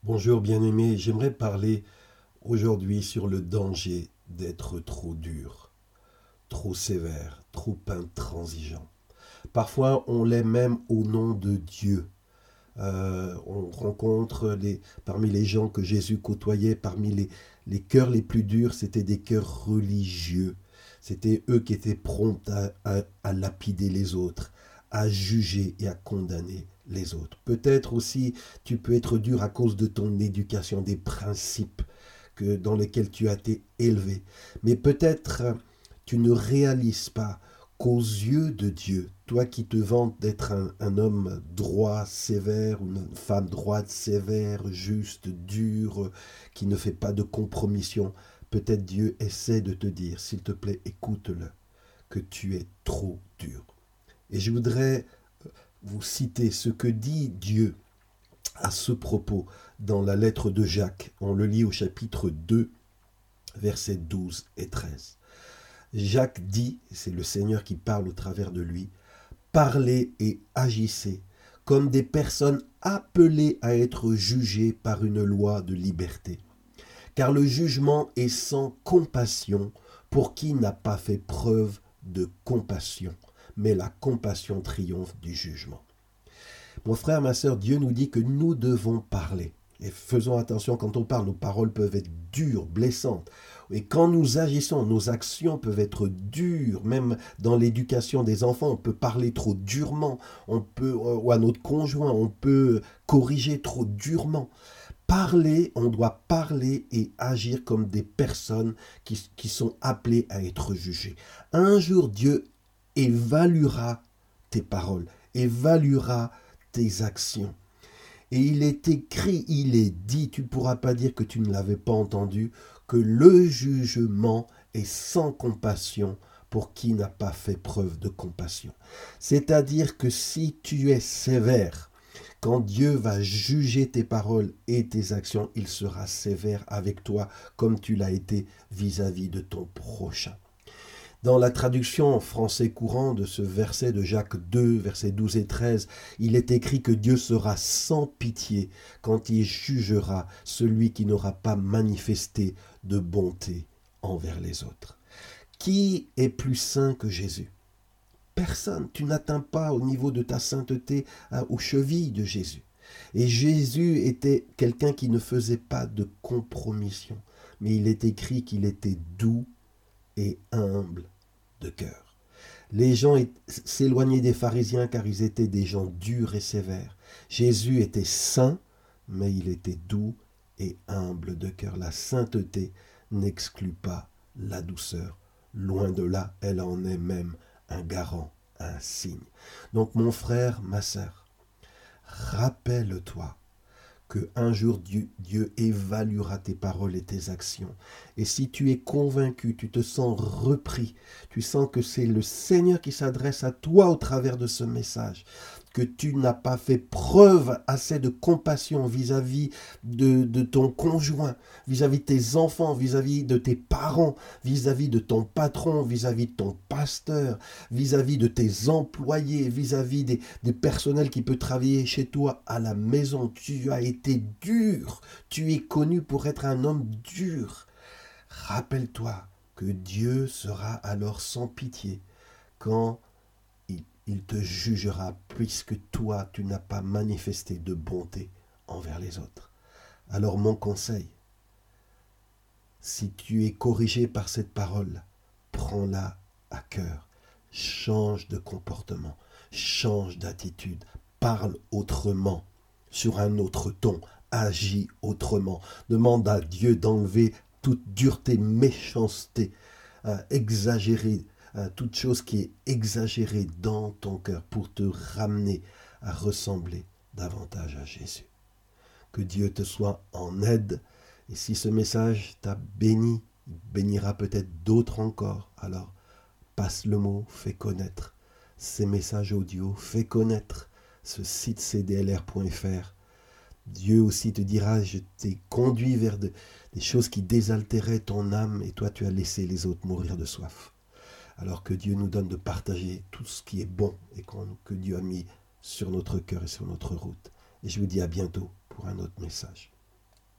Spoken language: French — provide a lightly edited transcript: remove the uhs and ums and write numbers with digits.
Bonjour bien-aimé, j'aimerais parler aujourd'hui sur le danger d'être trop dur, trop sévère, trop intransigeant. Parfois on l'est même au nom de Dieu. On rencontre parmi les gens que Jésus côtoyait, parmi les cœurs les plus durs, c'était des cœurs religieux. C'était eux qui étaient prompts à lapider les autres, à juger et à condamner les autres. Peut-être aussi tu peux être dur à cause de ton éducation, des principes dans lesquels tu as été élevé. Mais peut-être tu ne réalises pas qu'aux yeux de Dieu, toi qui te vantes d'être un homme droit, sévère, ou une femme droite, sévère, juste, dure, qui ne fait pas de compromission, peut-être Dieu essaie de te dire, s'il te plaît, écoute-le, que tu es trop dur. Et je voudrais vous citer ce que dit Dieu à ce propos dans la lettre de Jacques. On le lit au chapitre 2, versets 12 et 13. Jacques dit, c'est le Seigneur qui parle au travers de lui, parlez et agissez comme des personnes appelées à être jugées par une loi de liberté. Car le jugement est sans compassion pour qui n'a pas fait preuve de compassion, mais la compassion triomphe du jugement. Mon frère, ma sœur, Dieu nous dit que nous devons parler. Et faisons attention, quand on parle, nos paroles peuvent être dures, blessantes. Et quand nous agissons, nos actions peuvent être dures. Même dans l'éducation des enfants, on peut parler trop durement. Ou à notre conjoint, on peut corriger trop durement. Parler, on doit parler et agir comme des personnes qui sont appelées à être jugées. Un jour, Dieu évaluera tes paroles, évaluera tes actions. Et il est écrit, il est dit, tu ne pourras pas dire que tu ne l'avais pas entendu, que le jugement est sans compassion pour qui n'a pas fait preuve de compassion. C'est-à-dire que si tu es sévère, quand Dieu va juger tes paroles et tes actions, il sera sévère avec toi comme tu l'as été vis-à-vis de ton prochain. Dans la traduction en français courant de ce verset de Jacques 2, versets 12 et 13, il est écrit que Dieu sera sans pitié quand il jugera celui qui n'aura pas manifesté de bonté envers les autres. Qui est plus saint que Jésus? Personne. Tu n'atteins pas au niveau de ta sainteté aux chevilles de Jésus. Et Jésus était quelqu'un qui ne faisait pas de compromission, mais il est écrit qu'il était doux et humble de cœur. Les gens s'éloignaient des pharisiens car ils étaient des gens durs et sévères. Jésus était saint, mais il était doux et humble de cœur. La sainteté n'exclut pas la douceur. Loin de là, elle en est même un garant, un signe. Donc mon frère, ma sœur, rappelle-toi que un jour Dieu évaluera tes paroles et tes actions. Et si tu es convaincu, tu te sens repris, tu sens que c'est le Seigneur qui s'adresse à toi au travers de ce message, que tu n'as pas fait preuve assez de compassion vis-à-vis de ton conjoint, vis-à-vis de tes enfants, vis-à-vis de tes parents, vis-à-vis de ton patron, vis-à-vis de ton pasteur, vis-à-vis de tes employés, vis-à-vis des personnels qui peuvent travailler chez toi à la maison. Tu as été dur, tu es connu pour être un homme dur. Rappelle-toi que Dieu sera alors sans pitié quand il te jugera puisque toi, tu n'as pas manifesté de bonté envers les autres. Alors mon conseil, si tu es corrigé par cette parole, prends-la à cœur. Change de comportement, change d'attitude, parle autrement, sur un autre ton, agis autrement. Demande à Dieu d'enlever toute dureté, méchanceté, exagérée, toute chose qui est exagérée dans ton cœur pour te ramener à ressembler davantage à Jésus. Que Dieu te soit en aide. Et si ce message t'a béni, il bénira peut-être d'autres encore. Alors, passe le mot, fais connaître ces messages audio, fais connaître ce site cdlr.fr. Dieu aussi te dira, je t'ai conduit vers des choses qui désaltéraient ton âme et toi tu as laissé les autres mourir de soif. Alors que Dieu nous donne de partager tout ce qui est bon et que Dieu a mis sur notre cœur et sur notre route. Et je vous dis à bientôt pour un autre message.